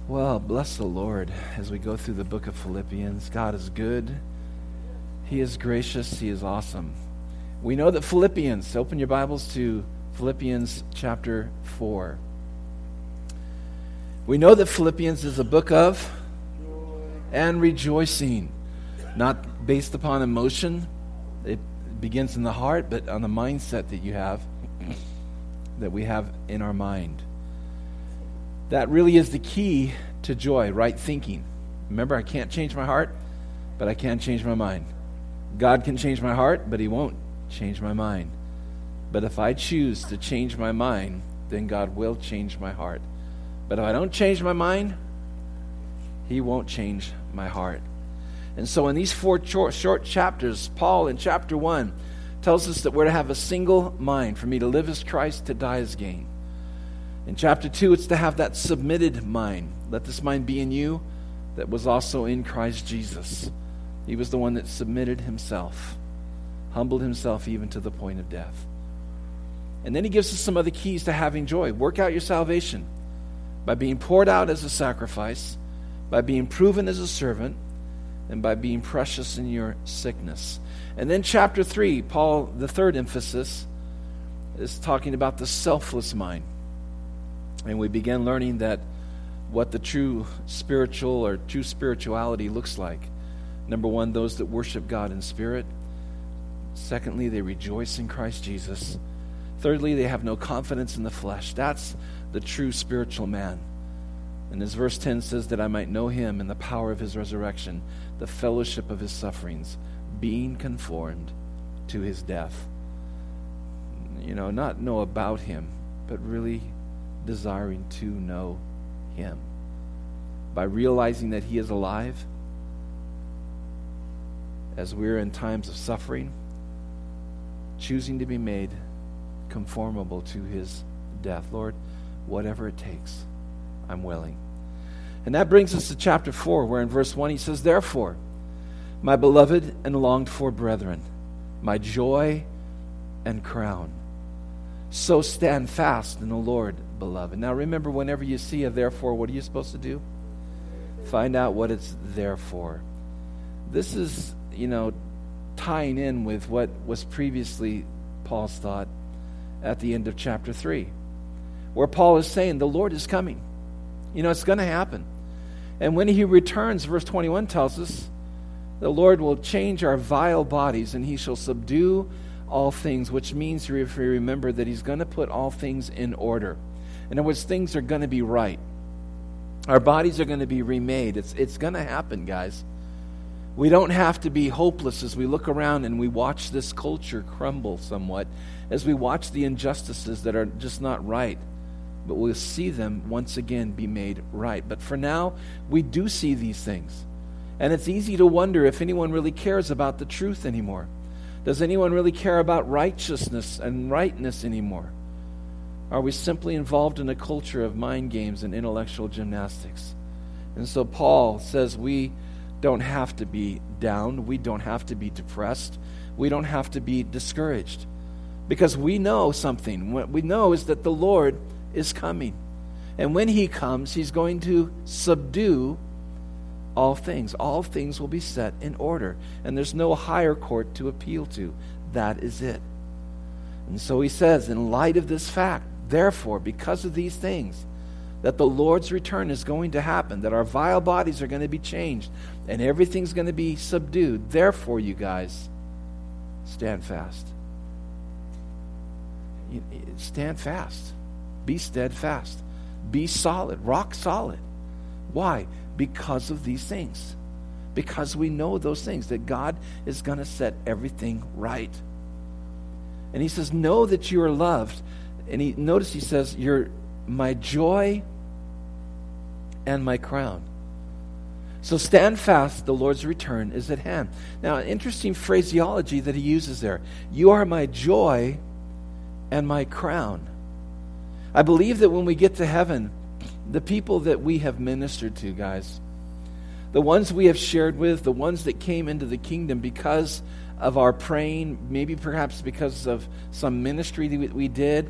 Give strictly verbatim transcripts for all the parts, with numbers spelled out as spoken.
Well, bless the Lord as we go through the book of Philippians. God is good. He is gracious. He is awesome. We know that Philippians, open your Bibles to Philippians chapter four. We know that Philippians is a book of and rejoicing, not based upon emotion. It begins in the heart, but on the mindset that you have, that we have in our mind. That really is the key to joy, right thinking. Remember, I can't change my heart, but I can change my mind. God can change my heart, but He won't change my mind. But if I choose to change my mind, then God will change my heart. But if I don't change my mind, He won't change my heart. And so in these four short, short chapters, Paul in chapter one tells us that we're to have a single mind. For me to live as Christ, to die as gain. In chapter two, it's to have that submitted mind. Let this mind be in you that was also in Christ Jesus. He was the one that submitted himself, humbled himself even to the point of death. And then he gives us some other keys to having joy. Work out your salvation by being poured out as a sacrifice, by being proven as a servant, and by being precious in your sickness. And then chapter three, Paul, the third emphasis, is talking about the selfless mind. And we began learning that what the true spiritual or true spirituality looks like. Number one, those that worship God in spirit. Secondly, they rejoice in Christ Jesus. Thirdly, they have no confidence in the flesh. That's the true spiritual man. And as verse ten says, that I might know Him and the power of His resurrection, the fellowship of His sufferings, being conformed to His death. You know, not know about Him, but really desiring to know Him. By realizing that He is alive, as we're in times of suffering, choosing to be made conformable to His death. Lord, whatever it takes, I'm willing. And that brings us to chapter four, where in verse one he says, therefore, my beloved and longed for brethren, my joy and crown, so stand fast in the Lord, beloved. Now remember, whenever you see a therefore, what are you supposed to do? Find out what it's there for. This is, you know, tying in with what was previously Paul's thought at the end of chapter three, where Paul is saying the Lord is coming. You know, it's going to happen. And when He returns, verse twenty-one tells us, the Lord will change our vile bodies and He shall subdue all things, which means, if you remember, that He's going to put all things in order. In other words, things are going to be right. Our bodies are going to be remade. It's, it's going to happen, guys. We don't have to be hopeless as we look around and we watch this culture crumble somewhat, as we watch the injustices that are just not right. But we'll see them once again be made right. But for now, we do see these things. And it's easy to wonder if anyone really cares about the truth anymore. Does anyone really care about righteousness and rightness anymore? Are we simply involved in a culture of mind games and intellectual gymnastics? And so Paul says we don't have to be down. We don't have to be depressed. We don't have to be discouraged. Because we know something. What we know is that the Lord is coming. And when He comes, He's going to subdue all things. All things will be set in order. And there's no higher court to appeal to. That is it. And so he says, in light of this fact, therefore, because of these things, that the Lord's return is going to happen, that our vile bodies are going to be changed, and everything's going to be subdued. Therefore, you guys, stand fast. Stand fast. Be steadfast. Be solid. Rock solid. Why? Because of these things. Because we know those things, that God is going to set everything right. And he says, know that you are loved. And he notice he says, you're my joy and my crown. So stand fast, the Lord's return is at hand. Now, an interesting phraseology that he uses there. You are my joy and my crown. I believe that when we get to heaven, the people that we have ministered to, guys, the ones we have shared with, the ones that came into the kingdom because of our praying, maybe perhaps because of some ministry that we did,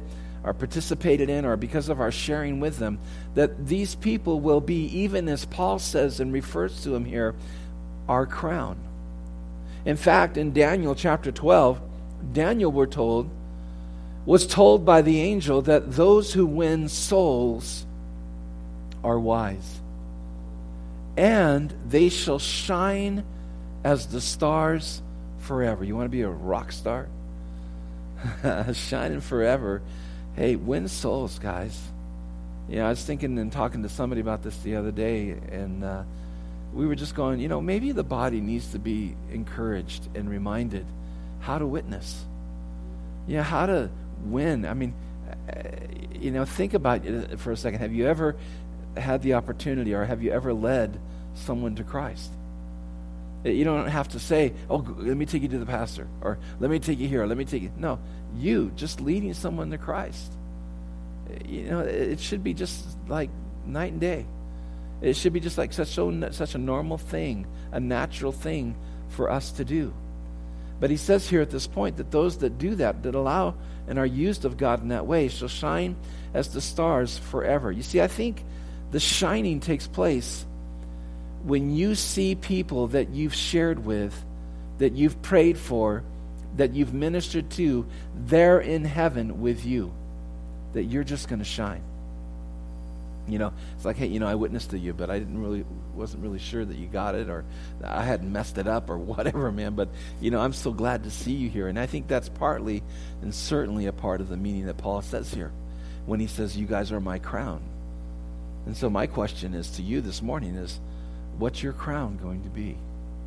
or participated in, or because of our sharing with them, that these people will be, even as Paul says and refers to them here, our crown. In fact, in Daniel chapter twelve, Daniel, we're told, was told by the angel that those who win souls are wise, and they shall shine as the stars forever. You want to be a rock star? Shining forever. Hey, win souls, guys. Yeah, I was thinking and talking to somebody about this the other day, and uh, we were just going, you know, maybe the body needs to be encouraged and reminded how to witness. Yeah, how to win. I mean, uh, you know, think about it for a second. Have you ever had the opportunity, or have you ever led someone to Christ? You don't have to say, oh, let me take you to the pastor, or let me take you here, or let me take you. No, you just leading someone to Christ. You know, it should be just like night and day. It should be just like such, so, such a normal thing, a natural thing for us to do. But he says here at this point that those that do that, that allow and are used of God in that way, shall shine as the stars forever. You see, I think the shining takes place when you see people that you've shared with, that you've prayed for, that you've ministered to, they're in heaven with you, that you're just going to shine. You know, it's like, hey, you know, I witnessed to you, but I didn't really, wasn't really sure that you got it, or I hadn't messed it up, or whatever, man. But, you know, I'm so glad to see you here. And I think that's partly and certainly a part of the meaning that Paul says here when he says, you guys are my crown. And so my question is to you this morning is, what's your crown going to be?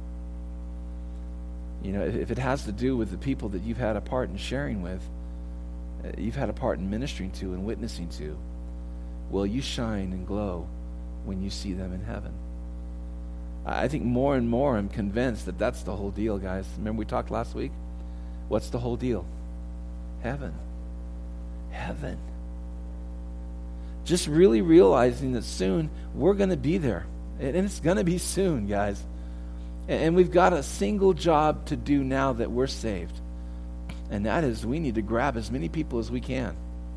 You know, if, if it has to do with the people that you've had a part in sharing with, uh, you've had a part in ministering to and witnessing to, will you shine and glow when you see them in heaven? I think more and more I'm convinced that that's the whole deal, guys. Remember we talked last week? What's the whole deal? Heaven. Heaven. Just really realizing that soon we're going to be there. And it's going to be soon, guys. And we've got a single job to do now that we're saved. And that is we need to grab as many people as we can.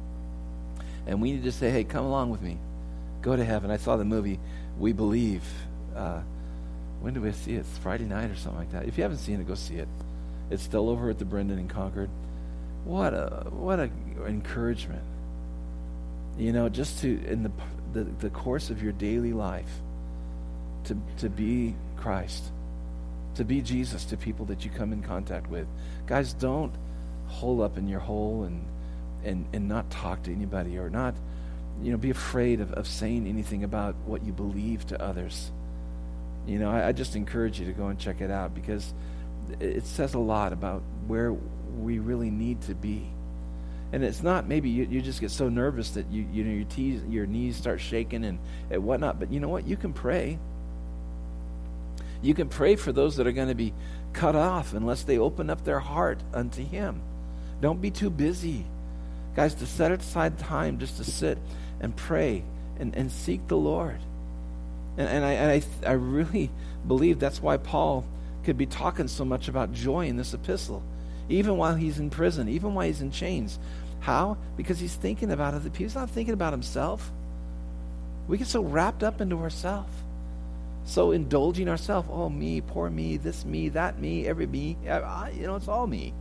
And we need to say, hey, come along with me. Go to heaven. I saw the movie We Believe. Uh, when do we see it? It's Friday night or something like that. If you haven't seen it, go see it. It's still over at the Brendan in Concord. What a what a encouragement. You know, just to, in the the, the course of your daily life, to to be Christ, to be Jesus to people that you come in contact with. Guys, don't hole up in your hole and and and not talk to anybody, or not, you know, be afraid of, of saying anything about what you believe to others. You know, I, I just encourage you to go and check it out, because it says a lot about where we really need to be. And it's not maybe you, you just get so nervous that you you know your tees, your knees start shaking and, and whatnot. But you know what? You can pray. You can pray for those that are going to be cut off unless they open up their heart unto Him. Don't be too busy, guys, to set aside time just to sit and pray and, and seek the Lord. And, and, I, and I I really believe that's why Paul could be talking so much about joy in this epistle, even while he's in prison, even while he's in chains. How? Because he's thinking about other people. He's not thinking about himself. We get so wrapped up into ourselves, so indulging ourselves. Oh, me, poor me, this me, that me, every me. I, you know, it's all me.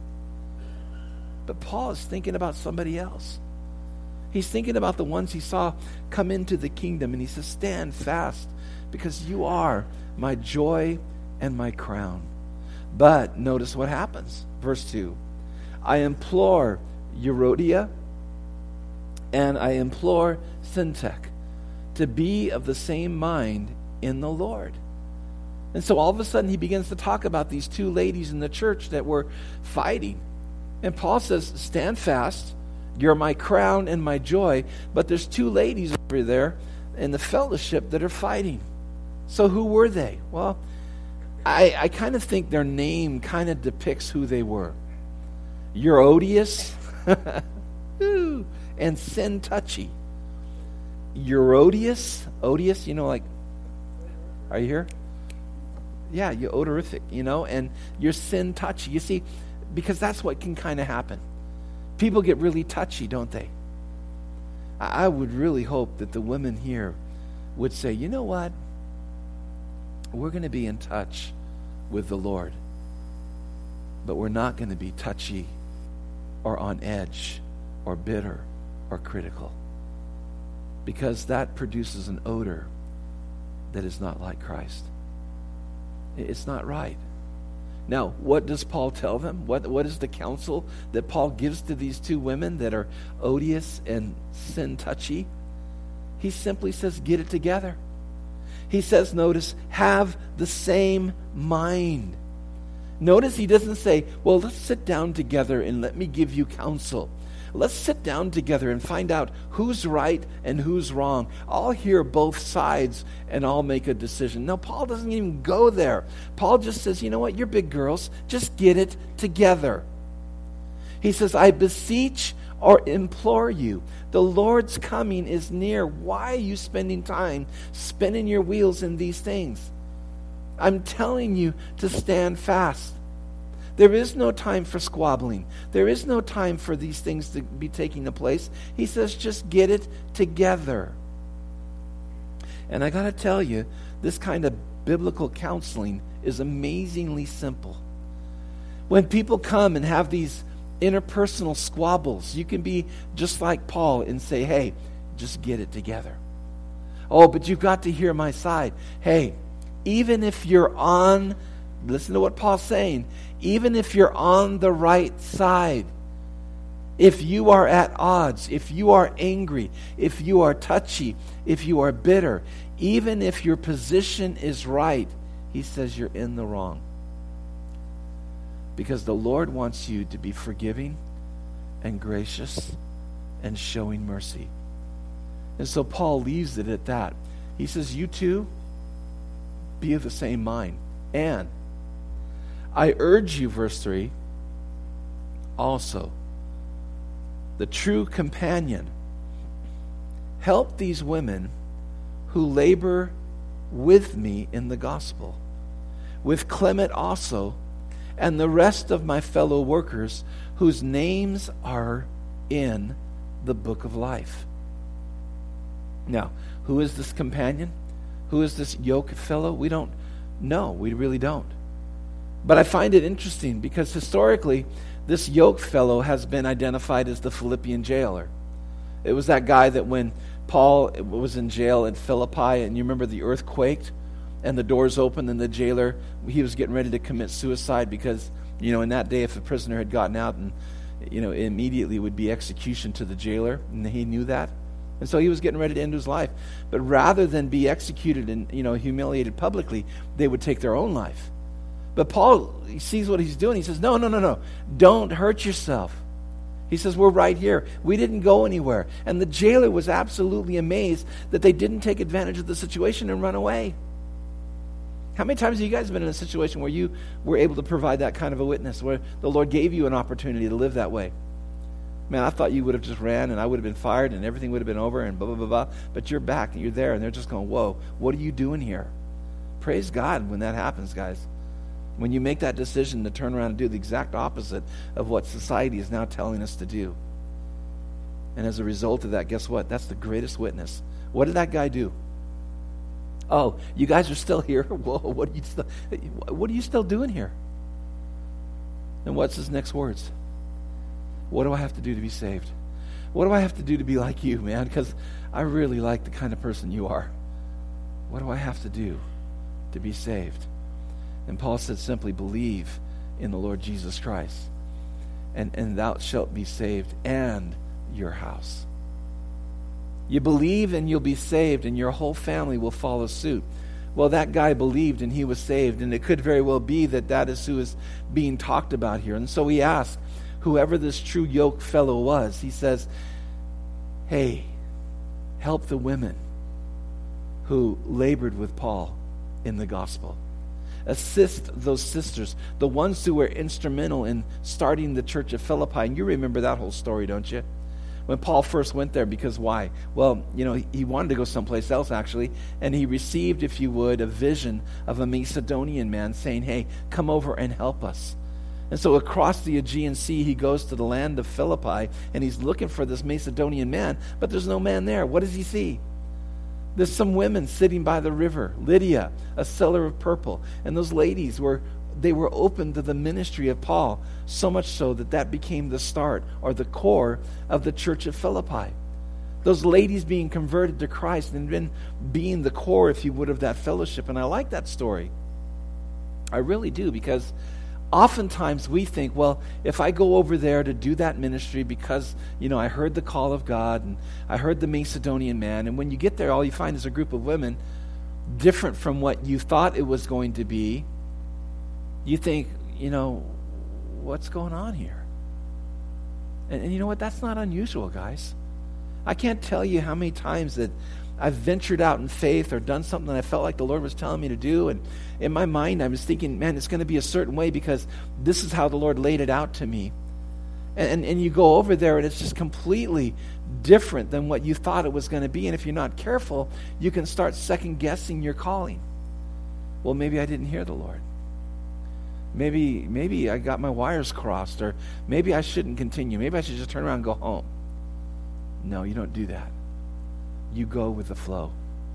But Paul is thinking about somebody else. He's thinking about the ones he saw come into the kingdom, and he says, stand fast, because you are my joy and my crown. But notice what happens. Verse two. I implore Euodia and I implore Syntyche to be of the same mind in the Lord. And so all of a sudden he begins to talk about these two ladies in the church that were fighting. And Paul says, stand fast. You're my crown and my joy. But there's two ladies over there in the fellowship that are fighting. So who were they? Well, I, I kind of think their name kind of depicts who they were. Euodias and Syntyche. Euodias, Odious, you know, like, are you here? Yeah, you're odorific, you know, and you're Syntyche. You see, because that's what can kind of happen. People get really touchy, don't they? I would really hope that the women here would say, you know what? We're going to be in touch with the Lord, but we're not going to be touchy or on edge or bitter or critical, because that produces an odor that is not like Christ. It's not right. Now, what does Paul tell them? What What is the counsel that Paul gives to these two women that are odious and sin-touchy? He simply says, get it together. He says, notice, have the same mind. Notice he doesn't say, well, let's sit down together and let me give you counsel. Let's sit down together and find out who's right and who's wrong. I'll hear both sides and I'll make a decision. No, Paul doesn't even go there. Paul just says, you know what, you're big girls. Just get it together. He says, I beseech or implore you. The Lord's coming is near. Why are you spending time spinning your wheels in these things? I'm telling you to stand fast. There is no time for squabbling. There is no time for these things to be taking place. He says, just get it together. And I got to tell you, this kind of biblical counseling is amazingly simple. When people come and have these interpersonal squabbles, you can be just like Paul and say, hey, just get it together. Oh, but you've got to hear my side. Hey, even if you're on, listen to what Paul's saying, even if you're on the right side, if you are at odds, if you are angry, if you are touchy, if you are bitter, even if your position is right, he says you're in the wrong. Because the Lord wants you to be forgiving and gracious and showing mercy. And so Paul leaves it at that. He says, you too, be of the same mind. And I urge you, verse three, also, the true companion, help these women who labor with me in the gospel, with Clement also, and the rest of my fellow workers whose names are in the book of life. Now, who is this companion? Who is this yoke fellow? We don't know. We really don't. But I find it interesting because historically, this yoke fellow has been identified as the Philippian jailer. It was that guy that when Paul was in jail in Philippi, and you remember the earth quaked, and the doors opened, and the jailer, he was getting ready to commit suicide because, you know, in that day, if a prisoner had gotten out, and, you know, immediately would be execution to the jailer, and he knew that. And so he was getting ready to end his life. But rather than be executed and, you know, humiliated publicly, they would take their own life. But Paul, he sees what he's doing. He says, no, no, no, no. Don't hurt yourself. He says, we're right here. We didn't go anywhere. And the jailer was absolutely amazed that they didn't take advantage of the situation and run away. How many times have you guys been in a situation where you were able to provide that kind of a witness, where the Lord gave you an opportunity to live that way? Man, I thought you would have just ran and I would have been fired and everything would have been over and blah, blah, blah, blah. But you're back and you're there and they're just going, whoa, what are you doing here? Praise God when that happens, guys. When you make that decision to turn around and do the exact opposite of what society is now telling us to do. And as a result of that, guess what? That's the greatest witness. What did that guy do? Oh, you guys are still here? Whoa, what are you still, what are you still doing here? And what's his next words? What do I have to do to be saved? What do I have to do to be like you, man? Because I really like the kind of person you are. What do I have to do to be saved? And Paul said simply, believe in the Lord Jesus Christ, and, and thou shalt be saved, and your house. You believe and you'll be saved, and your whole family will follow suit. Well, that guy believed and he was saved, and it could very well be that that is who is being talked about here. And so he asked whoever this true yoke fellow was, he says, hey, help the women who labored with Paul in the gospel. Assist those sisters, the ones who were instrumental in starting the church of Philippi. And you remember that whole story, don't you? When Paul first went there, because why? Well, you know, he wanted to go someplace else, actually, and he received, if you would, a vision of a Macedonian man saying, hey, come over and help us. And so across the Aegean Sea, he goes to the land of Philippi, and he's looking for this Macedonian man, but there's no man there. What does he see? There's some women sitting by the river. Lydia, a seller of purple. And those ladies were, they were open to the ministry of Paul, so much so that that became the start or the core of the church of Philippi. Those ladies being converted to Christ and then being the core, if you would, of that fellowship. And I like that story. I really do, because oftentimes we think, well, if I go over there to do that ministry because, you know, I heard the call of God and I heard the Macedonian man, and when you get there, all you find is a group of women different from what you thought it was going to be, you think, you know, what's going on here? And, and you know what? That's not unusual, guys. I can't tell you how many times that I've ventured out in faith or done something that I felt like the Lord was telling me to do, and in my mind I was thinking, man, it's going to be a certain way because this is how the Lord laid it out to me. And, and, and you go over there and it's just completely different than what you thought it was going to be, and if you're not careful, you can start second-guessing your calling. Well, maybe I didn't hear the Lord. Maybe, maybe I got my wires crossed, or maybe I shouldn't continue. Maybe I should just turn around and go home. No, you don't do that. You go with the flow.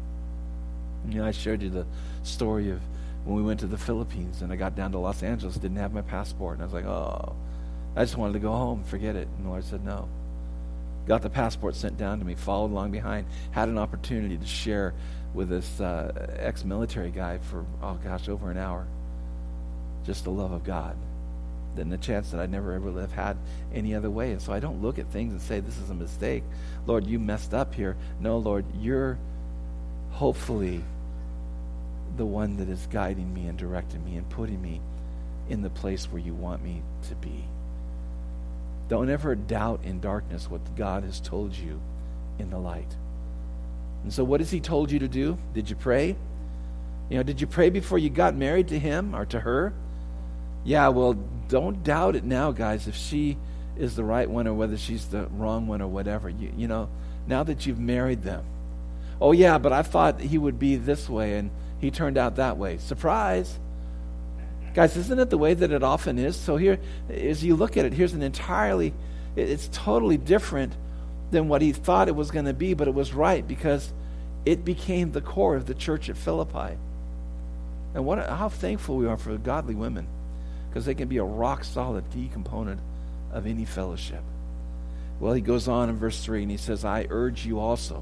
You know, I showed you the story of when we went to the Philippines and I got down to Los Angeles, didn't have my passport, and I was like, oh, I just wanted to go home, forget it. And the Lord said, no. Got the passport sent down to me, followed along behind, had an opportunity to share with this uh, ex-military guy for, oh gosh, over an hour. Just the love of God. Then the chance that I never ever would have had any other way. And so I don't look at things and say, this is a mistake. Lord, you messed up here. No, Lord, you're hopefully the one that is guiding me and directing me and putting me in the place where you want me to be. Don't ever doubt in darkness what God has told you in the light. And so what has he told you to do? Did you pray? You know, did you pray before you got married to him or to her? Yeah, well, don't doubt it now, guys, if she is the right one or whether she's the wrong one or whatever. You, you know, now that you've married them. Oh, yeah, but I thought he would be this way, and he turned out that way. Surprise. Guys, isn't it the way that it often is? So here, as you look at it, here's an entirely, it's totally different than what he thought it was going to be, but it was right because it became the core of the church at Philippi. And what how thankful we are for godly women, because they can be a rock-solid key component of any fellowship. Well, he goes on in verse three, and he says, I urge you also,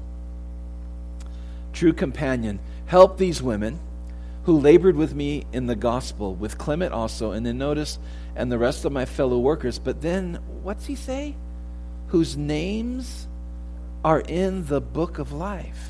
true companion, help these women who labored with me in the gospel, with Clement also, and then notice, and the rest of my fellow workers. But then, what's he say? Whose names are in the book of life.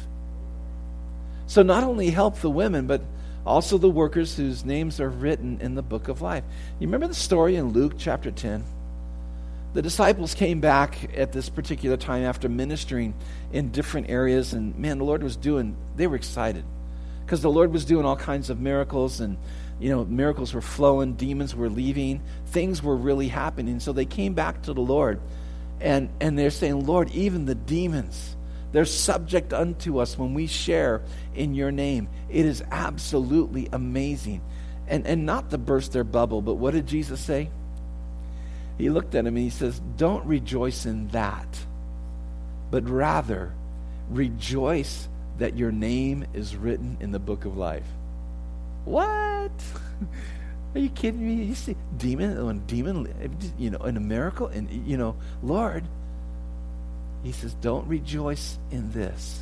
So not only help the women, but also the workers whose names are written in the book of life. You remember the story in Luke chapter ten? The disciples came back at this particular time after ministering in different areas, and man, the Lord was doing, they were excited because the Lord was doing all kinds of miracles, and you know, miracles were flowing, demons were leaving, things were really happening. So they came back to the Lord, and, and they're saying, Lord, even the demons, they're subject unto us when we share in your name. It is absolutely amazing. And, and not to burst their bubble, but what did Jesus say? He looked at him and he says, don't rejoice in that, but rather rejoice that your name is written in the book of life. What? Are you kidding me? You see, demon, demon, you know, in a miracle, and you know, Lord, he says, don't rejoice in this,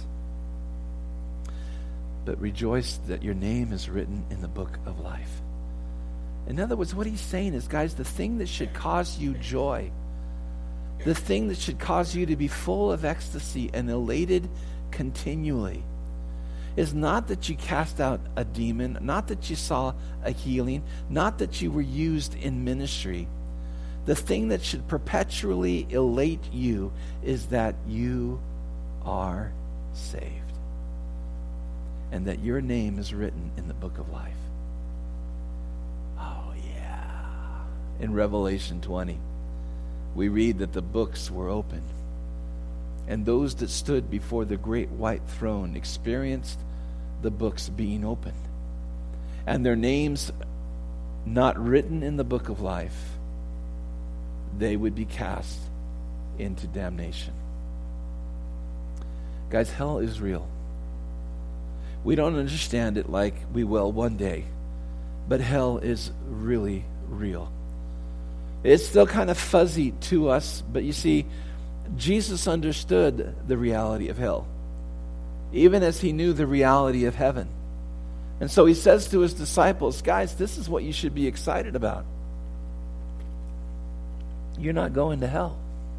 but rejoice that your name is written in the book of life. In other words, what he's saying is, guys, the thing that should cause you joy, the thing that should cause you to be full of ecstasy and elated continually, is not that you cast out a demon, not that you saw a healing, not that you were used in ministry. The thing that should perpetually elate you is that you are saved and that your name is written in the book of life. Oh, yeah. In Revelation twenty, we read that the books were opened, and those that stood before the great white throne experienced the books being opened, and their names not written in the book of life they would be cast into damnation. Guys, hell is real. We don't understand it like we will one day, but hell is really real. It's still kind of fuzzy to us, but you see, Jesus understood the reality of hell, even as he knew the reality of heaven. And so he says to his disciples, guys, this is what you should be excited about. You're not going to hell.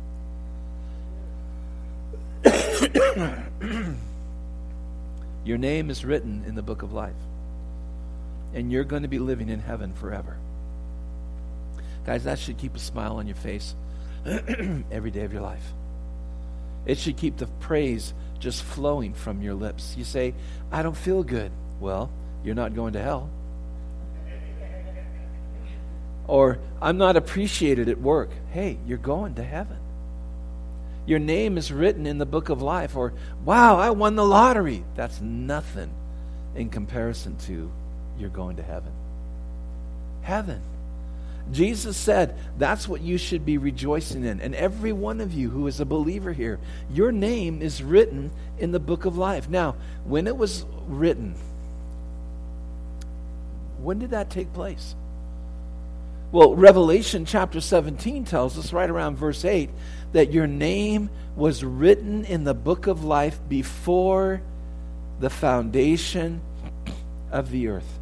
Your name is written in the book of life. And you're going to be living in heaven forever. Guys, that should keep a smile on your face every day of your life. It should keep the praise just flowing from your lips. You say, I don't feel good. Well, you're not going to hell. Or, I'm not appreciated at work. Hey, you're going to heaven. Your name is written in the book of life. Or, wow, I won the lottery. That's nothing in comparison to you're going to heaven. Heaven. Jesus said that's what you should be rejoicing in. And every one of you who is a believer here, your name is written in the book of life. Now, when it was written, when did that take place? Well, Revelation chapter seventeen tells us right around verse eight that your name was written in the book of life before the foundation of the earth.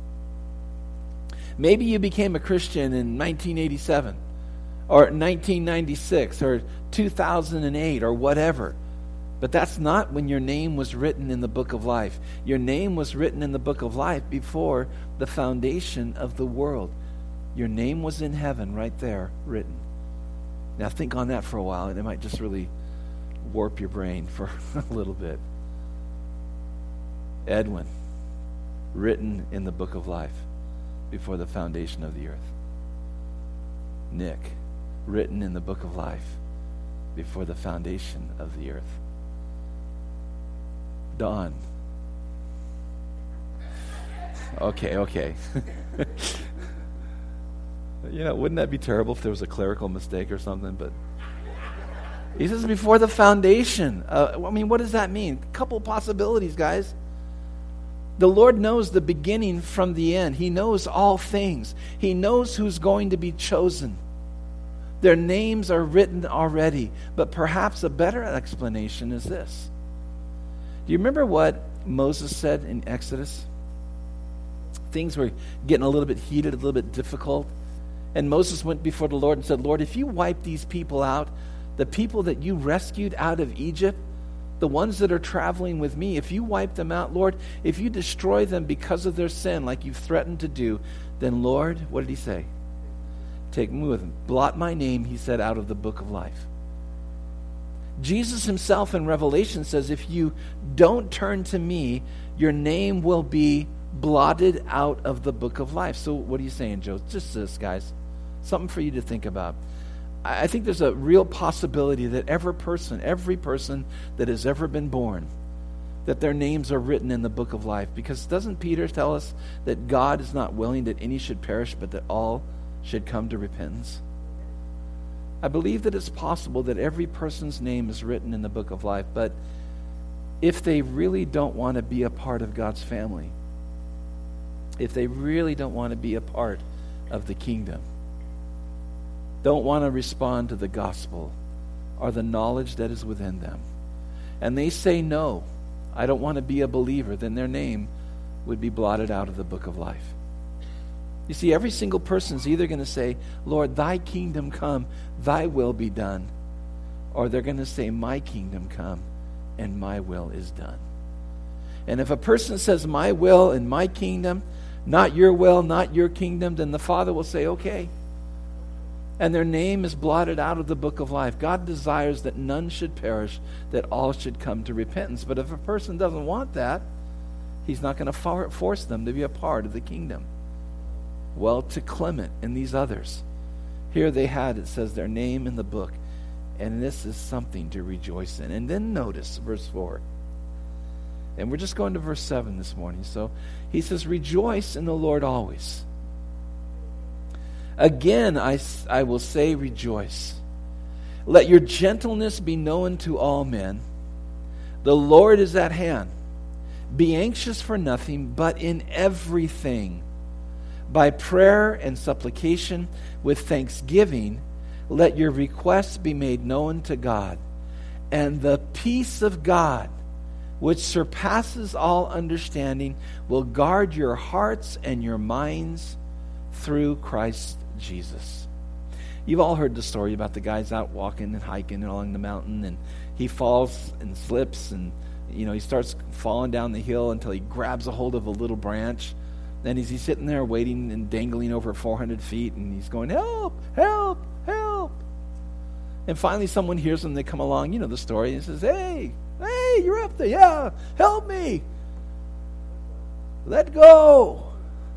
Maybe you became a Christian in nineteen eighty-seven or nineteen ninety-six or two thousand eight or whatever. But that's not when your name was written in the book of life. Your name was written in the book of life before the foundation of the world. Your name was in heaven right there, written. Now think on that for a while, and it might just really warp your brain for a little bit. Edwin, written in the book of life before the foundation of the earth. Nick, written in the book of life before the foundation of the earth. Don. Okay, okay. You know, wouldn't that be terrible if there was a clerical mistake or something? But he says before the foundation. Uh, I mean, what does that mean? A couple possibilities, guys. The Lord knows the beginning from the end. He knows all things. He knows who's going to be chosen. Their names are written already. But perhaps a better explanation is this. Do you remember what Moses said in Exodus? Things were getting a little bit heated, a little bit difficult. And Moses went before the Lord and said, Lord, if you wipe these people out, the people that you rescued out of Egypt, the ones that are traveling with me, if you wipe them out, Lord, if you destroy them because of their sin like you've threatened to do, then Lord, what did he say? Take me with him. Blot my name, he said, out of the book of life. Jesus himself in Revelation says, if you don't turn to me, your name will be blotted out of the book of life. So what are you saying, Joe? Just this, guys. Something for you to think about. I think there's a real possibility that every person, every person that has ever been born, that their names are written in the book of life. Because doesn't Peter tell us that God is not willing that any should perish, but that all should come to repentance? I believe that it's possible that every person's name is written in the book of life, but if they really don't want to be a part of God's family, if they really don't want to be a part of the kingdom, don't want to respond to the gospel or the knowledge that is within them, and they say, no, I don't want to be a believer, then their name would be blotted out of the book of life. You see, every single person is either going to say, Lord, thy kingdom come, thy will be done, or they're going to say, my kingdom come and my will is done. And if a person says, my will and my kingdom, not your will, not your kingdom, then the Father will say, okay. And their name is blotted out of the book of life. God desires that none should perish, that all should come to repentance. But if a person doesn't want that, he's not going to force them to be a part of the kingdom. Well, to Clement and these others, here they had, it says, their name in the book. And this is something to rejoice in. And then notice verse four. And we're just going to verse seven this morning. So he says, rejoice in the Lord always. Again, I, I will say rejoice. Let your gentleness be known to all men. The Lord is at hand. Be anxious for nothing, but in everything, by prayer and supplication with thanksgiving, let your requests be made known to God. And the peace of God, which surpasses all understanding, will guard your hearts and your minds through Christ Jesus. You've all heard the story about the guys out walking and hiking along the mountain, and he falls and slips, and you know he starts falling down the hill until he grabs a hold of a little branch. Then he's, he's sitting there waiting and dangling over four hundred feet, and he's going, help, help, help. And finally someone hears him, they come along, you know the story, and says, hey, hey, you're up there, yeah, help me. Let go.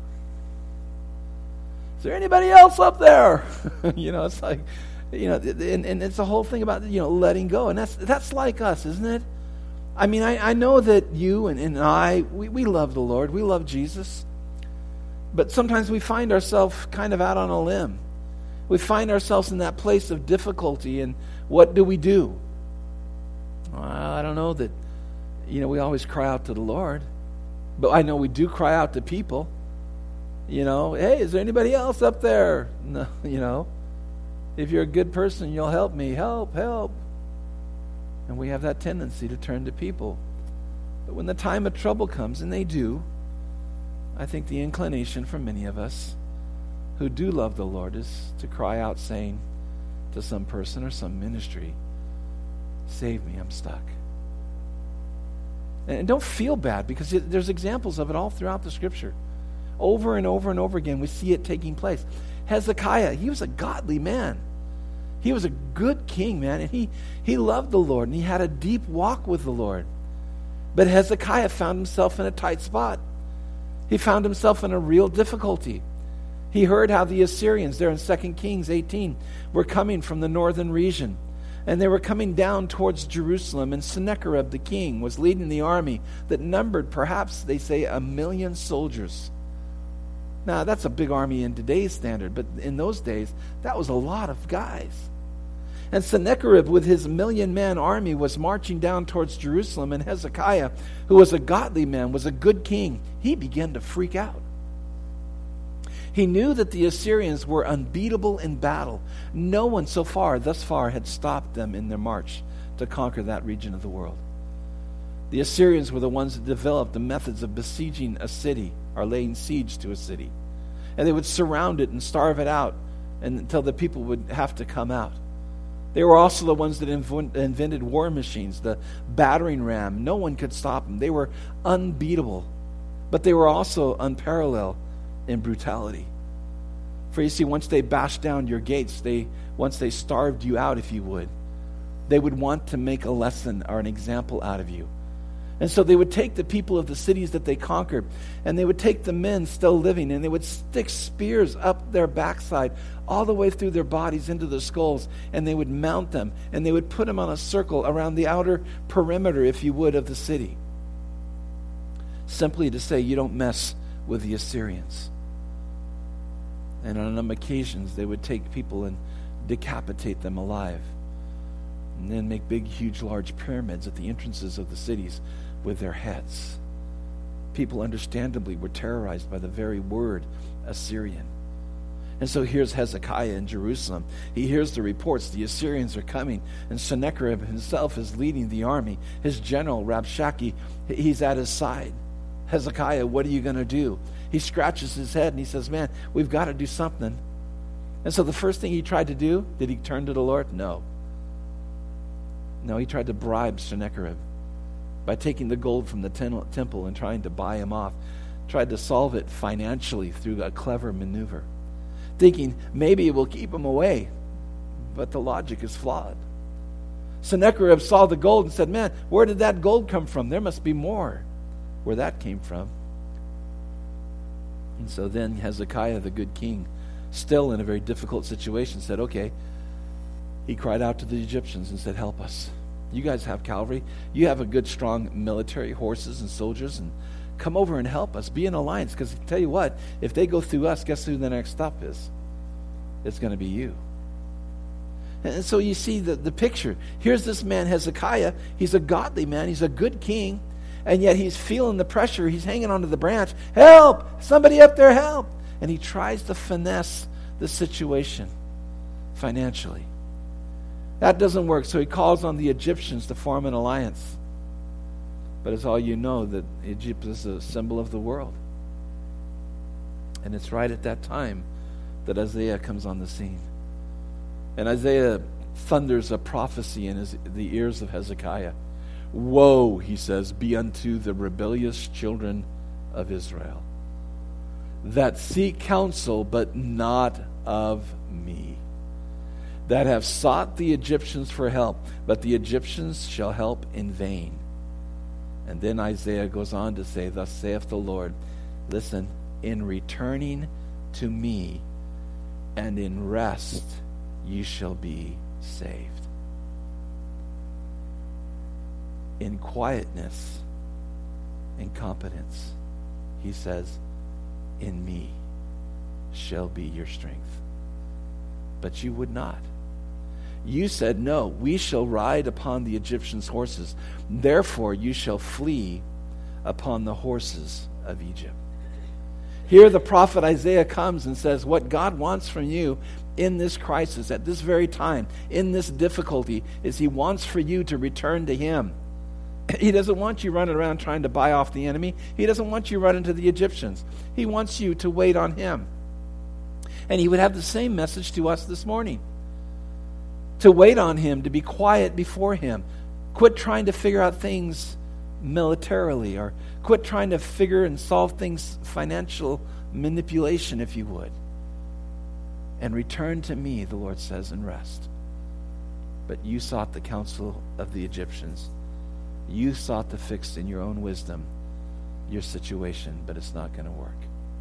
Is there anybody else up there? you know, it's like, you know, and, and it's the whole thing about, you know, letting go. And that's that's like us, isn't it? I mean, I, I know that you and, and I, we, we love the Lord. We love Jesus. But sometimes we find ourselves kind of out on a limb. We find ourselves in that place of difficulty, and what do we do? Well, I don't know that, you know, we always cry out to the Lord. But I know we do cry out to people. You know, hey, is there anybody else up there? No, you know, if you're a good person, you'll help me. Help, help. And we have that tendency to turn to people. But when the time of trouble comes, and they do, I think the inclination for many of us who do love the Lord is to cry out saying to some person or some ministry, save me, I'm stuck. And don't feel bad, because there's examples of it all throughout the Scripture. Over and over and over again, we see it taking place. Hezekiah, he was a godly man. He was a good king, man, and he, he loved the Lord, and he had a deep walk with the Lord. But Hezekiah found himself in a tight spot. He found himself in a real difficulty. He heard how the Assyrians, there in Second Kings eighteen, were coming from the northern region. And they were coming down towards Jerusalem, and Sennacherib the king was leading the army that numbered perhaps, they say, a million soldiers. Now, that's a big army in today's standard, but in those days, that was a lot of guys. And Sennacherib, with his million-man army, was marching down towards Jerusalem, and Hezekiah, who was a godly man, was a good king, he began to freak out. He knew that the Assyrians were unbeatable in battle. No one so far, thus far, had stopped them in their march to conquer that region of the world. The Assyrians were the ones that developed the methods of besieging a city or laying siege to a city. And they would surround it and starve it out until the people would have to come out. They were also the ones that inv- invented war machines, the battering ram. No one could stop them. They were unbeatable. But they were also unparalleled in brutality. For you see, once they bashed down your gates, they once they starved you out, if you would, they would want to make a lesson or an example out of you. And so they would take the people of the cities that they conquered, and they would take the men still living, and they would stick spears up their backside all the way through their bodies into their skulls, and they would mount them, and they would put them on a circle around the outer perimeter, if you would, of the city. Simply to say, you don't mess with the Assyrians. And on some occasions, they would take people and decapitate them alive, and then make big, huge, large pyramids at the entrances of the cities with their heads. People understandably were terrorized by the very word Assyrian. And so here's Hezekiah in Jerusalem. He hears the reports, the Assyrians are coming, and Sennacherib himself is leading the army. His general, Rabshakeh, he's at his side. Hezekiah, what are you going to do? He scratches his head and he says, man, we've got to do something. And so the first thing he tried to do, did he turn to the Lord? No. No, he tried to bribe Sennacherib by taking the gold from the ten- temple and trying to buy him off. Tried to solve it financially through a clever maneuver, thinking maybe it will keep him away. But the logic is flawed. Sennacherib saw the gold and said, man, where did that gold come from? There must be more where that came from. And so then Hezekiah, the good king, still in a very difficult situation, said, okay. He cried out to the Egyptians and said, help us. You guys have cavalry. You have a good, strong military, horses and soldiers, and come over and help us. Be an alliance, because tell you what, if they go through us, guess who the next stop is? it's going to be you. And so you see the, the picture. Here's this man, Hezekiah. He's a godly man. He's a good king. And yet he's feeling the pressure. He's hanging onto the branch. Help! Somebody up there, help! And he tries to finesse the situation financially. That doesn't work, so he calls on the Egyptians to form an alliance. But as all you know, that Egypt is a symbol of the world. And it's right at that time that Isaiah comes on the scene. And Isaiah thunders a prophecy in his, the ears of Hezekiah. Woe, he says, be unto the rebellious children of Israel, that seek counsel, but not of me, that have sought the Egyptians for help, but the Egyptians shall help in vain. And then Isaiah goes on to say, thus saith the Lord, listen, in returning to me and in rest ye shall be saved. In quietness and competence, he says, in me shall be your strength. But you would not. You said, no, we shall ride upon the Egyptians' horses. Therefore you shall flee upon the horses of Egypt. Here the prophet Isaiah comes and says, what God wants from you in this crisis, at this very time, in this difficulty, is he wants for you to return to him. He doesn't want you running around trying to buy off the enemy. He doesn't want you running to the Egyptians. He wants you to wait on him. And he would have the same message to us this morning. To wait on him, to be quiet before him. Quit trying to figure out things militarily, or quit trying to figure and solve things, financial manipulation, if you would. And return to me, the Lord says, and rest. But you sought the counsel of the Egyptians. You sought to fix in your own wisdom your situation, but it's not going to work.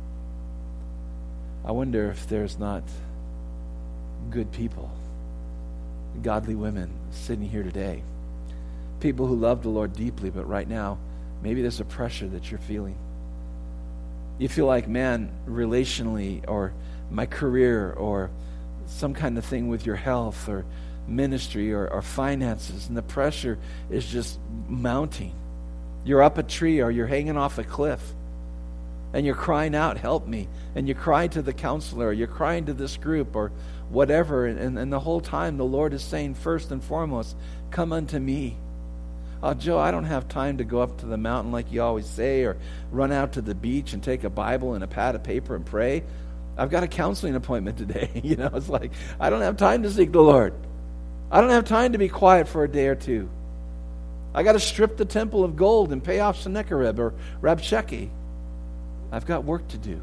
I wonder if there's not good people, godly women sitting here today, people who love the Lord deeply, but right now, maybe there's a pressure that you're feeling. You feel like, man, relationally, or my career, or some kind of thing with your health, or ministry, or, or finances, and the pressure is just mounting. You're up a tree, or you're hanging off a cliff, and you're crying out, help me, and you cry to the counselor, or you're crying to this group, or whatever, and, and the whole time the Lord is saying, first and foremost, come unto me. Oh, Joe, I don't have time to go up to the mountain like you always say, or run out to the beach and take a Bible and a pad of paper and pray. I've got a counseling appointment today. You know, it's like, I don't have time to seek the Lord. I don't have time to be quiet for a day or two. I got to strip the temple of gold and pay off Sennacherib or Rabshakeh. I've got work to do.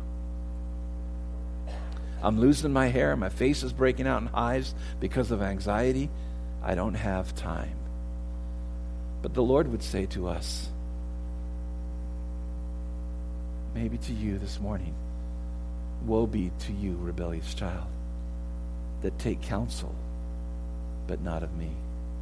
I'm losing my hair. My face is breaking out in hives because of anxiety. I don't have time. But the Lord would say to us, maybe to you this morning, woe be to you, rebellious child, that take counsel, but not of me.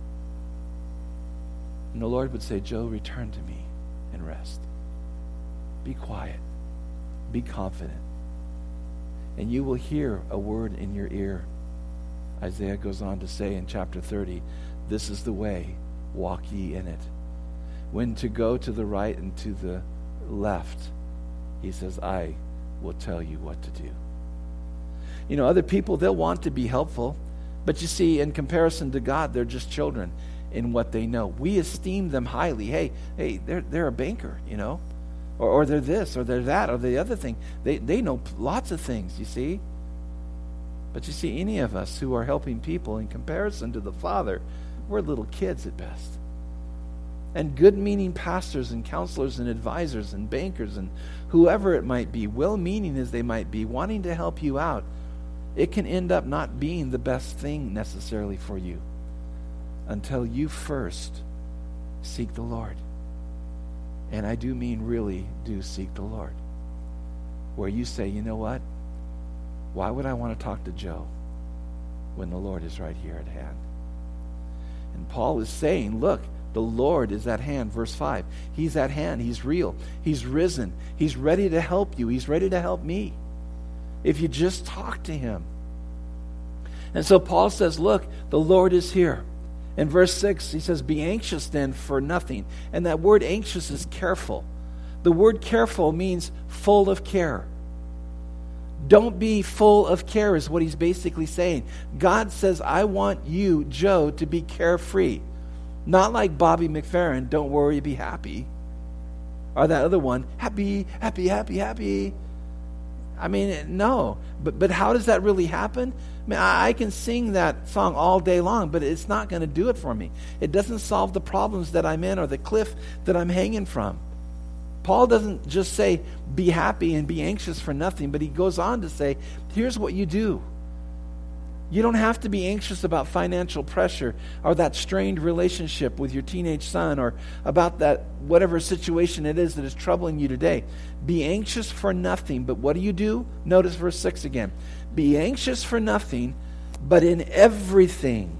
And the Lord would say, Joe, return to me and rest. Be quiet. Be confident. And you will hear a word in your ear. Isaiah goes on to say in chapter thirty, this is the way, walk ye in it. When to go to the right and to the left, he says, I will tell you what to do. You know, other people, they'll want to be helpful, but you see, in comparison to God, they're just children in what they know. We esteem them highly. Hey, hey, they're they're a banker, you know, or or they're this, or they're that, or the other thing. They they know lots of things, you see. But you see, any of us who are helping people in comparison to the Father, we're little kids at best. And good-meaning pastors and counselors and advisors and bankers and whoever it might be, well-meaning as they might be, wanting to help you out, it can end up not being the best thing necessarily for you until you first seek the Lord. And I do mean really do seek the Lord. Where you say, you know what? Why would I want to talk to Joe when the Lord is right here at hand? And Paul is saying, look, the Lord is at hand. Verse five. He's at hand. He's real. He's risen. He's ready to help you. He's ready to help me. If you just talk to him. And so Paul says, look, the Lord is here. In verse six, he says, be anxious then for nothing. And that word anxious is careful. The word careful means full of care. Don't be full of care is what he's basically saying. God says, I want you, Joe, to be carefree. Not like Bobby McFerrin, don't worry, be happy. Or that other one, happy, happy, happy, happy. I mean, no. But but how does that really happen? I mean, I, I can sing that song all day long, but it's not going to do it for me. It doesn't solve the problems that I'm in or the cliff that I'm hanging from. Paul doesn't just say, be happy and be anxious for nothing, but he goes on to say, here's what you do. You don't have to be anxious about financial pressure or that strained relationship with your teenage son or about that whatever situation it is that is troubling you today. Be anxious for nothing, but what do you do? Notice verse six again. Be anxious for nothing, but in everything,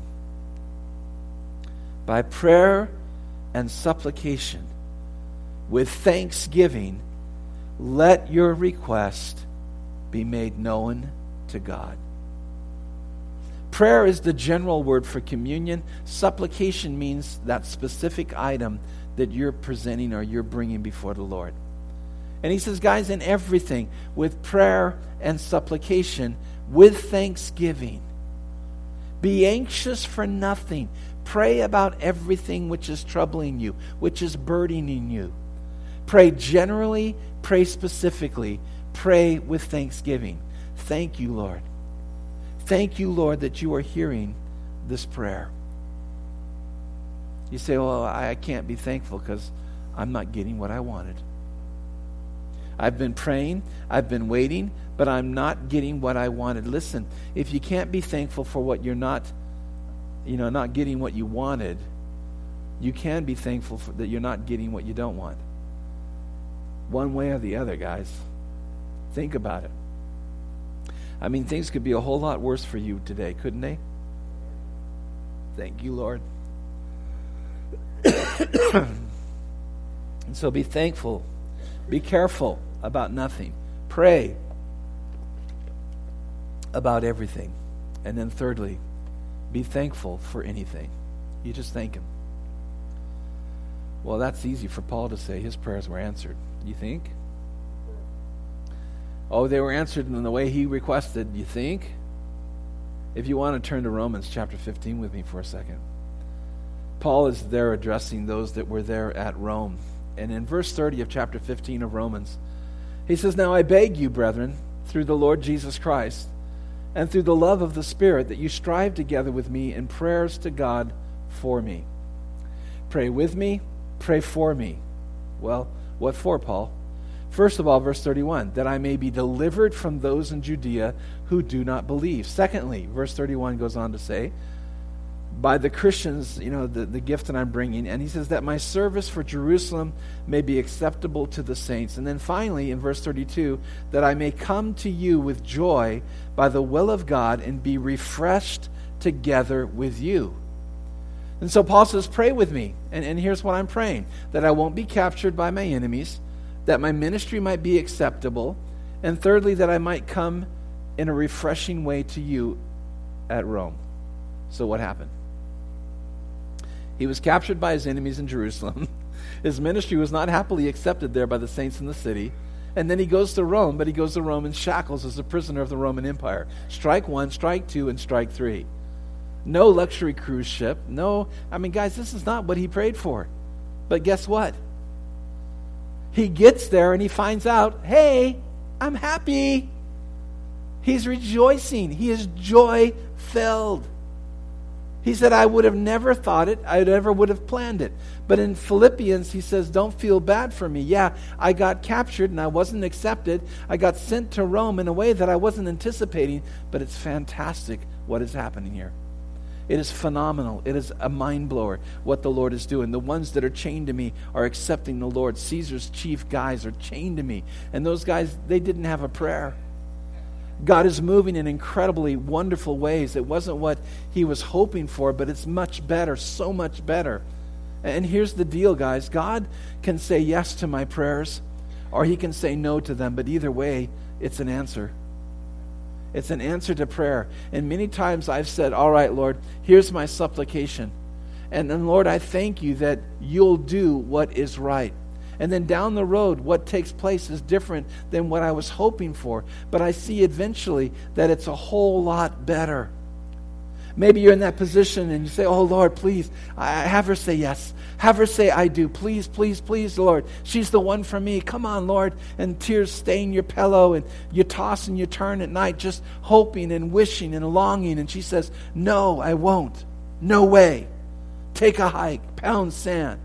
by prayer and supplication, with thanksgiving, let your request be made known to God. Prayer is the general word for communion. Supplication means that specific item that you're presenting or you're bringing before the Lord. And he says, guys, in everything, with prayer and supplication, with thanksgiving. Be anxious for nothing. Pray about everything which is troubling you, which is burdening you. Pray generally, pray specifically. Pray with thanksgiving. Thank you, Lord. Thank you, Lord, that you are hearing this prayer. You say, well, I can't be thankful because I'm not getting what I wanted. I've been praying, I've been waiting, but I'm not getting what I wanted. Listen, if you can't be thankful for what you're not, you know, not getting what you wanted, you can be thankful for that you're not getting what you don't want. One way or the other, guys. Think about it. I mean, things could be a whole lot worse for you today, couldn't they? Thank you, Lord. And so be thankful. Be careful about nothing. Pray about everything. And then thirdly, be thankful for anything. You just thank Him. Well, that's easy for Paul to say. His prayers were answered. You think? Oh, they were answered in the way he requested. You think? If you want to turn to Romans chapter fifteen with me for a second. Paul is there addressing those that were there at Rome. And in verse thirty of chapter fifteen of Romans, he says, now I beg you, brethren, through the Lord Jesus Christ, and through the love of the Spirit, that you strive together with me in prayers to God for me. Pray with me, pray for me. Well, what for, Paul? First of all, verse thirty-one, that I may be delivered from those in Judea who do not believe. Secondly, verse thirty-one goes on to say, by the Christians, you know, the, the gift that I'm bringing. And he says that my service for Jerusalem may be acceptable to the saints. And then finally, in verse thirty-two, that I may come to you with joy by the will of God and be refreshed together with you. And so Paul says, pray with me. And, and here's what I'm praying, that I won't be captured by my enemies, that my ministry might be acceptable, and thirdly, that I might come in a refreshing way to you at Rome. So what happened? He was captured by his enemies in Jerusalem. His ministry was not happily accepted there by the saints in the city. And then he goes to Rome, but he goes to Rome in shackles as a prisoner of the Roman Empire. Strike one, strike two, and strike three. No luxury cruise ship. No, I mean, guys, this is not what he prayed for. But guess what? He gets there and he finds out, hey, I'm happy. He's rejoicing. He is joy-filled. He said, I would have never thought it. I never would have planned it. But in Philippians, he says, don't feel bad for me. Yeah, I got captured and I wasn't accepted. I got sent to Rome in a way that I wasn't anticipating. But it's fantastic what is happening here. It is phenomenal. It is a mind blower what the Lord is doing. The ones that are chained to me are accepting the Lord. Caesar's chief guys are chained to me. And those guys, they didn't have a prayer. God is moving in incredibly wonderful ways. It wasn't what he was hoping for, but it's much better, so much better. And here's the deal, guys. God can say yes to my prayers, or he can say no to them, but either way, it's an answer. It's an answer to prayer. And many times I've said, all right, Lord, here's my supplication. And then, Lord, I thank you that you'll do what is right. And then down the road, what takes place is different than what I was hoping for. But I see eventually that it's a whole lot better. Maybe you're in that position and you say, oh, Lord, please, I have her say yes. Have her say I do. Please, please, please, Lord. She's the one for me. Come on, Lord. And tears stain your pillow and you toss and you turn at night just hoping and wishing and longing. And she says, no, I won't. No way. Take a hike. Pound sand.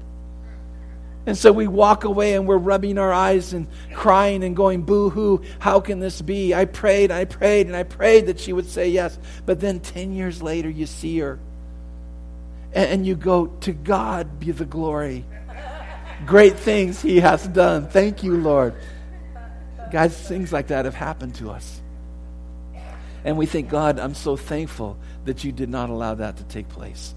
And so we walk away and we're rubbing our eyes and crying and going, boo-hoo, how can this be? I prayed, I prayed, and I prayed that she would say yes. But then ten years later, you see her. And, and you go, to God be the glory. Great things he has done. Thank you, Lord. Guys, things like that have happened to us. And we think, God, I'm so thankful that you did not allow that to take place.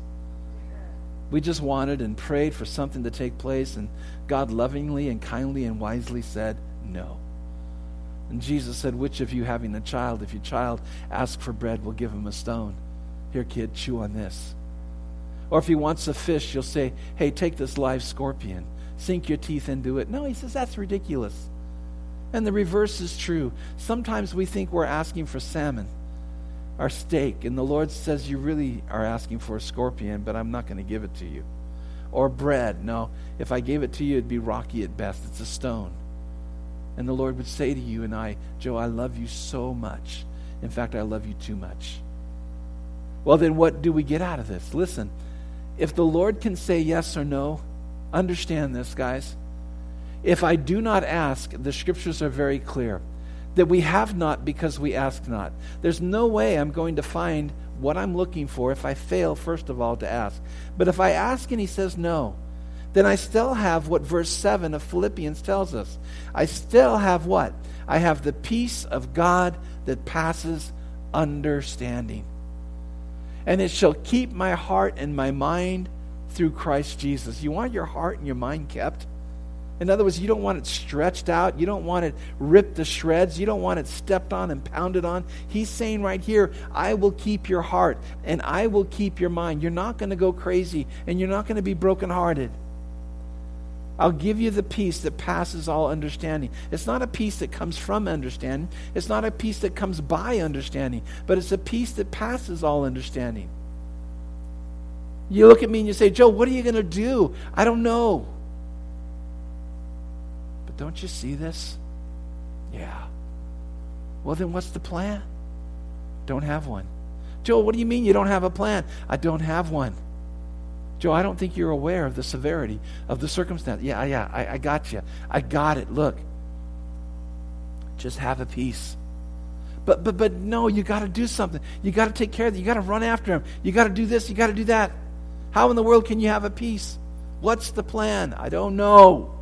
We just wanted and prayed for something to take place, and God lovingly and kindly and wisely said, no. And Jesus said, which of you having a child, if your child asks for bread, will give him a stone? Here, kid, chew on this. Or if he wants a fish, you'll say, hey, take this live scorpion. Sink your teeth into it. No, he says, that's ridiculous. And the reverse is true. Sometimes we think we're asking for salmon, our steak, and the Lord says you really are asking for a scorpion, but I'm not going to give it to you. Or bread. No, if I gave it to you, it'd be rocky at best. It's a stone. And the Lord would say to you and I, Joe, I love you so much. In fact, I love you too much. Well, then what do we get out of this? Listen, if the Lord can say yes or no, understand this, guys. If I do not ask, the scriptures are very clear. That we have not because we ask not. There's no way I'm going to find what I'm looking for if I fail, first of all, to ask. But if I ask and he says no, then I still have what verse seven of Philippians tells us. I still have what? I have the peace of God that passes understanding. And it shall keep my heart and my mind through Christ Jesus. You want your heart and your mind kept? In other words, you don't want it stretched out. You don't want it ripped to shreds. You don't want it stepped on and pounded on. He's saying right here, I will keep your heart and I will keep your mind. You're not going to go crazy and you're not going to be brokenhearted. I'll give you the peace that passes all understanding. It's not a peace that comes from understanding. It's not a peace that comes by understanding. But it's a peace that passes all understanding. You look at me and you say, Joe, what are you going to do? I don't know. Don't you see this? Yeah. Well, then what's the plan? Don't have one. Joe, what do you mean you don't have a plan? I don't have one. Joe, I don't think you're aware of the severity of the circumstance. Yeah, yeah, I, I got you. I got it. Look. Just have a peace. But but but no, you got to do something. You got to take care of it. You got to run after him. You got to do this. You got to do that. How in the world can you have a peace? What's the plan? I don't know.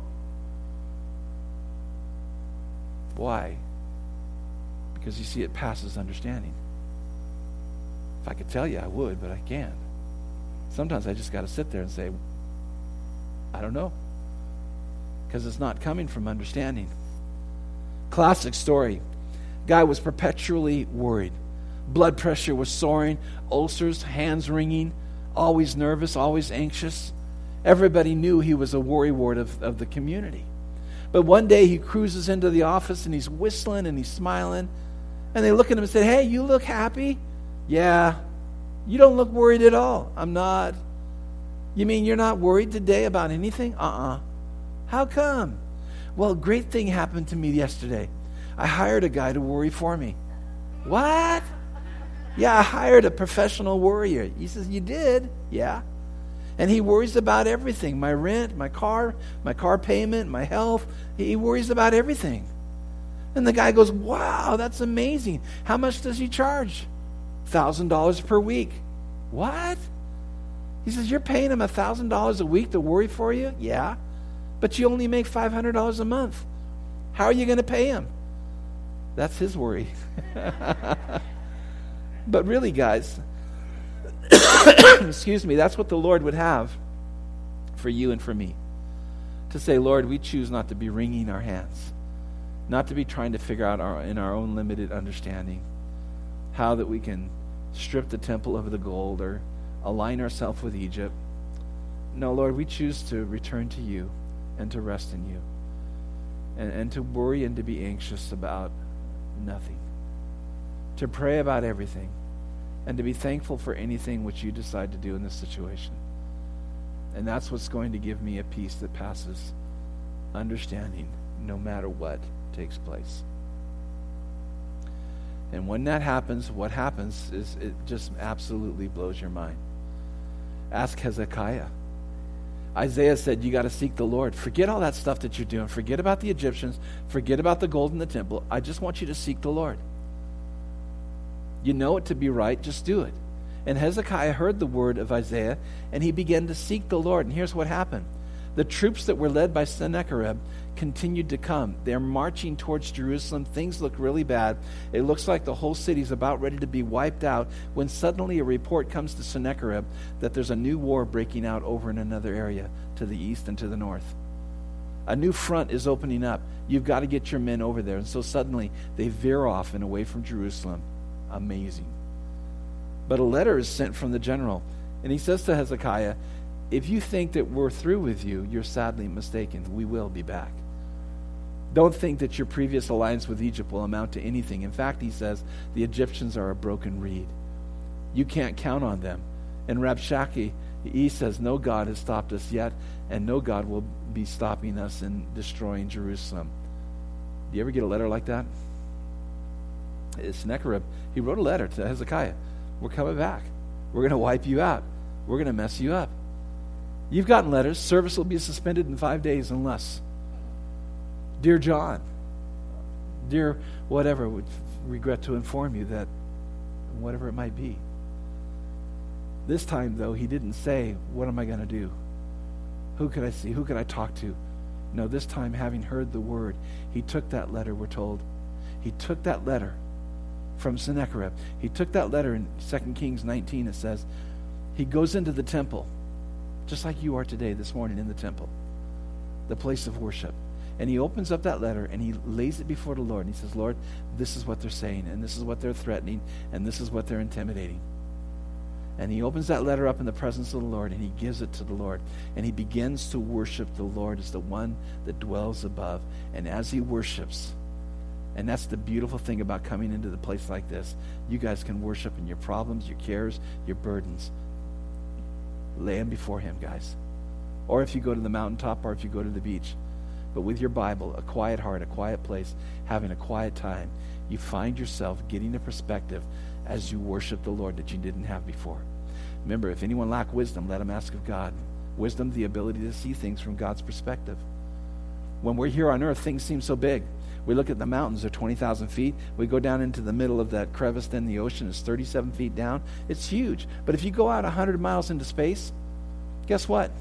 Why? Because you see, it passes understanding. If I could tell you, I would, but I can't. Sometimes I just got to sit there and say, I don't know. Because it's not coming from understanding. Classic story. Guy was perpetually worried. Blood pressure was soaring, ulcers, hands wringing, always nervous, always anxious. Everybody knew he was a worrywart of, of the community. But one day he cruises into the office and he's whistling and he's smiling. And they look at him and say, hey, you look happy. Yeah, you don't look worried at all. I'm not. You mean you're not worried today about anything? Uh-uh. How come? Well, a great thing happened to me yesterday. I hired a guy to worry for me. What? Yeah, I hired a professional worrier. He says, you did? Yeah. And he worries about everything. My rent, my car, my car payment, my health. He worries about everything. And the guy goes, wow, that's amazing. How much does he charge? one thousand dollars per week. What? He says, you're paying him one thousand dollars a week to worry for you? Yeah. But you only make five hundred dollars a month. How are you going to pay him? That's his worry. But really, guys, excuse me, that's what the Lord would have for you and for me. To say, Lord, we choose not to be wringing our hands, not to be trying to figure out our, in our own limited understanding. how that we can strip the temple of the gold or align ourselves with Egypt. No, Lord, we choose to return to you and to rest in you, and, and to worry and to be anxious about nothing, to pray about everything, and to be thankful for anything which you decide to do in this situation. And that's what's going to give me a peace that passes understanding, no matter what takes place. And when that happens, what happens is it just absolutely blows your mind. Ask Hezekiah. Isaiah said, you got to seek the Lord. Forget all that stuff that you're doing. Forget about the Egyptians. Forget about the gold in the temple. I just want you to seek the Lord. You know it to be right, just do it. And Hezekiah heard the word of Isaiah, and he began to seek the Lord. And here's what happened. The troops that were led by Sennacherib continued to come. They're marching towards Jerusalem. Things look really bad. It looks like the whole city's about ready to be wiped out, when suddenly a report comes to Sennacherib that there's a new war breaking out over in another area to the east and to the north. A new front is opening up. You've got to get your men over there. And so suddenly they veer off and away from Jerusalem. Amazing. But a letter is sent from the general, and he says to Hezekiah, if you think that we're through with you, you're sadly mistaken. We will be back. Don't think that your previous alliance with Egypt will amount to anything. In fact, he says, the Egyptians are a broken reed. You can't count on them. And Rabshakeh, he says, no God has stopped us yet, and no God will be stopping us in destroying Jerusalem. Do you ever get a letter like that? Sennacherib, he wrote a letter to Hezekiah. We're coming back. We're going to wipe you out. We're going to mess you up. You've gotten letters. Service will be suspended in five days unless. Dear John, dear whatever, would regret to inform you that whatever it might be. This time, though, he didn't say, what am I going to do? Who could I see? Who could I talk to? No, this time, having heard the word, he took that letter, we're told. He took that letter from Sennacherib. He took that letter in Second Kings nineteen, it says, he goes into the temple, just like you are today, this morning in the temple, the place of worship. And he opens up that letter and he lays it before the Lord. And he says, Lord, this is what they're saying, and this is what they're threatening, and this is what they're intimidating. And he opens that letter up in the presence of the Lord, and he gives it to the Lord. And he begins to worship the Lord as the one that dwells above. And as he worships, and that's the beautiful thing about coming into the place like this, you guys can worship in your problems, your cares, your burdens. Lay them before him, guys. Or if you go to the mountaintop, or if you go to the beach. But with your Bible, a quiet heart, a quiet place, having a quiet time, you find yourself getting a perspective as you worship the Lord that you didn't have before. Remember, if anyone lack wisdom, let him ask of God. Wisdom, the ability to see things from God's perspective. When we're here on earth, things seem so big. We look at the mountains, they're twenty thousand feet. We go down into the middle of that crevice, then the ocean is thirty-seven feet down. It's huge. But if you go out one hundred miles into space, guess what?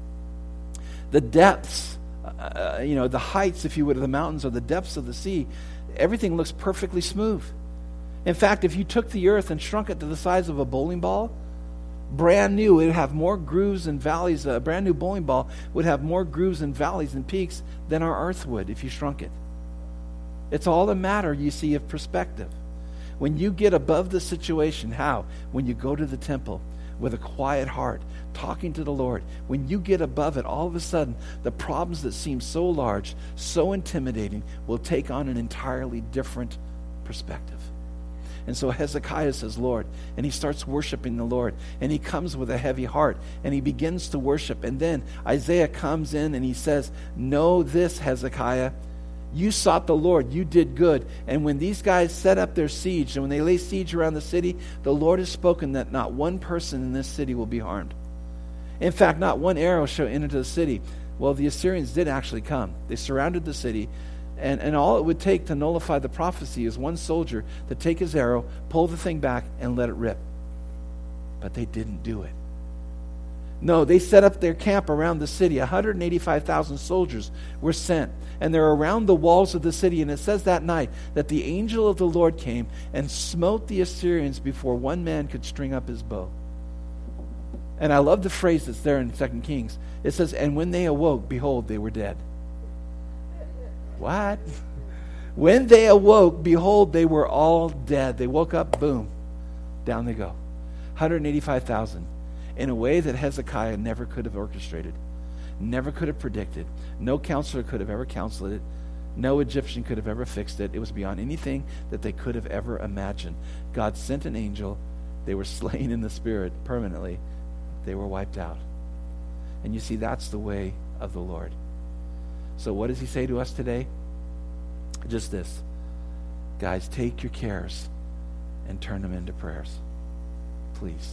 The depths, uh, you know, the heights, if you would, of the mountains, or the depths of the sea, everything looks perfectly smooth. In fact, if you took the earth and shrunk it to the size of a bowling ball, brand new, it would have more grooves and valleys. A brand new bowling ball would have more grooves and valleys and peaks than our earth would if you shrunk it. It's all a matter, you see, of perspective. When you get above the situation, how? When you go to the temple with a quiet heart, talking to the Lord. When you get above it, all of a sudden, the problems that seem so large, so intimidating, will take on an entirely different perspective. And so Hezekiah says, Lord, and he starts worshiping the Lord, and he comes with a heavy heart, and he begins to worship. And then Isaiah comes in and he says, know this, Hezekiah, you sought the Lord, you did good. And when these guys set up their siege, and when they lay siege around the city, the Lord has spoken that not one person in this city will be harmed. In fact, not one arrow shall enter the city. Well, the Assyrians did actually come. They surrounded the city, and, and all it would take to nullify the prophecy is one soldier to take his arrow, pull the thing back, and let it rip. But they didn't do it. No, they set up their camp around the city. one hundred eighty-five thousand soldiers were sent, and they're around the walls of the city. And it says that night that the angel of the Lord came and smote the Assyrians before one man could string up his bow. And I love the phrase that's there in Second Kings. It says, and when they awoke, behold, they were dead. What? When they awoke, behold, they were all dead. They woke up, boom, down they go. one hundred eighty-five thousand. In a way that Hezekiah never could have orchestrated, never could have predicted. No counselor could have ever counseled it. No Egyptian could have ever fixed it. It was beyond anything that they could have ever imagined. God sent an angel. They were slain in the spirit permanently. They were wiped out. And you see, that's the way of the Lord. So what does he say to us today? Just this. Guys, take your cares and turn them into prayers. Please.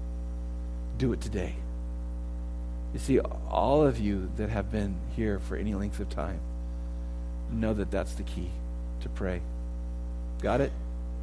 Do it today. You see, all of you that have been here for any length of time know that that's the key to pray. Got it?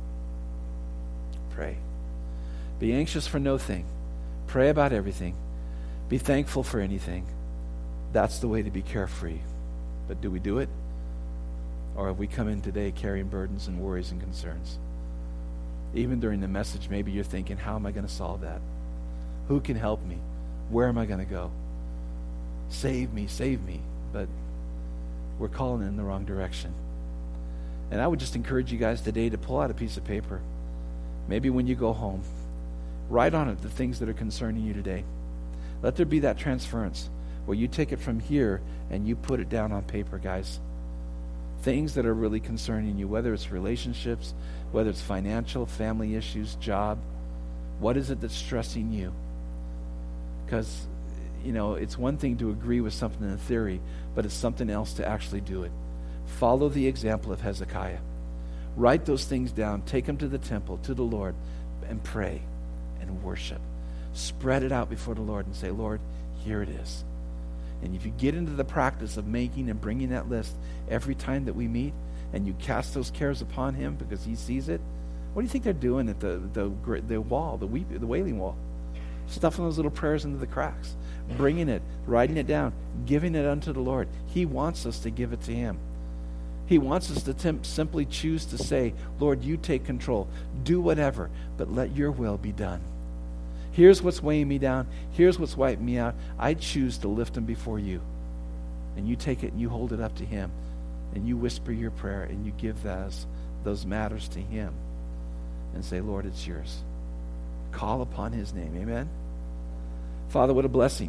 Pray. Be anxious for no thing. Pray about everything. Be thankful for anything. That's the way to be carefree. But do we do it? Or have we come in today carrying burdens and worries and concerns? Even during the message, maybe you're thinking, how am I going to solve that? Who can help me? Where am I going to go? Save me, save me. But we're calling in the wrong direction. And I would just encourage you guys today to pull out a piece of paper. Maybe when you go home, write on it the things that are concerning you today. Let there be that transference where you take it from here and you put it down on paper, guys. Things that are really concerning you, whether it's relationships, whether it's financial, family issues, job. What is it that's stressing you? Because, you know, it's one thing to agree with something in theory, but it's something else to actually do it. Follow the example of Hezekiah. Write those things down. Take them to the temple, to the Lord, and pray and worship. Spread it out before the Lord and say, Lord, here it is. And if you get into the practice of making and bringing that list every time that we meet, and you cast those cares upon him because he sees it, what do you think they're doing at the the, the wall, the, weep, the wailing wall? Stuffing those little prayers into the cracks, bringing it, writing it down, giving it unto the Lord. He wants us to give it to him. He wants us to temp- simply choose to say, Lord, you take control. Do whatever, but let your will be done. Here's what's weighing me down. Here's what's wiping me out. I choose to lift them before you. And you take it and you hold it up to him. And you whisper your prayer and you give those, those matters to him. And say, Lord, it's yours. Call upon his name. Amen? Father, what a blessing.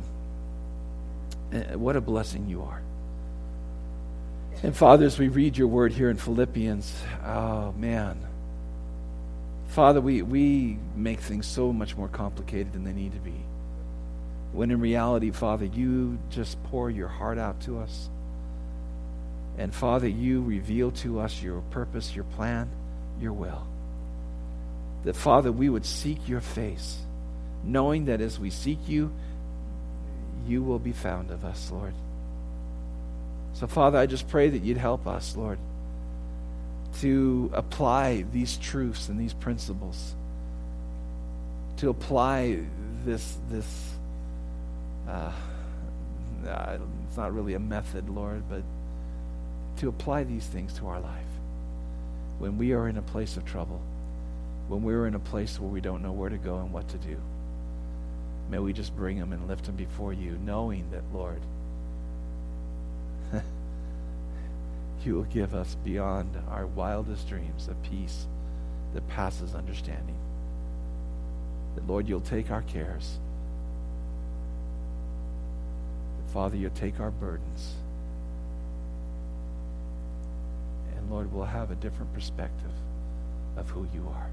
What a blessing you are. And Father, as we read your word here in Philippians, oh man. Father, we, we make things so much more complicated than they need to be. When in reality, Father, you just pour your heart out to us. And Father, you reveal to us your purpose, your plan, your will. That, Father, we would seek your face, knowing that as we seek you, you will be found of us, Lord. So, Father, I just pray that you'd help us, Lord, to apply these truths and these principles, to apply this, this uh, uh, it's not really a method, Lord, but to apply these things to our life. When we are in a place of trouble, when we're in a place where we don't know where to go and what to do, may we just bring them and lift them before you, knowing that, Lord, you will give us beyond our wildest dreams a peace that passes understanding. That, Lord, you'll take our cares. That, Father, you'll take our burdens. And, Lord, we'll have a different perspective of who you are.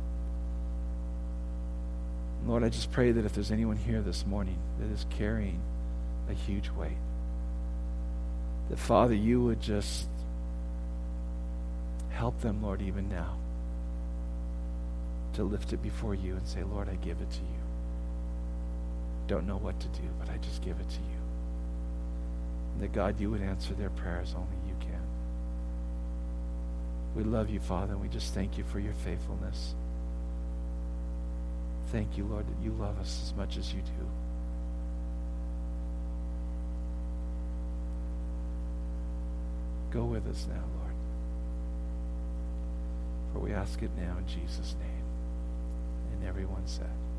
Lord, I just pray that if there's anyone here this morning that is carrying a huge weight, that, Father, you would just help them, Lord, even now, to lift it before you and say, Lord, I give it to you. Don't know what to do, but I just give it to you. And that, God, you would answer their prayers only you can. We love you, Father, and we just thank you for your faithfulness. Thank you, Lord, that you love us as much as you do. Go with us now, Lord. For we ask it now in Jesus' name. And everyone said,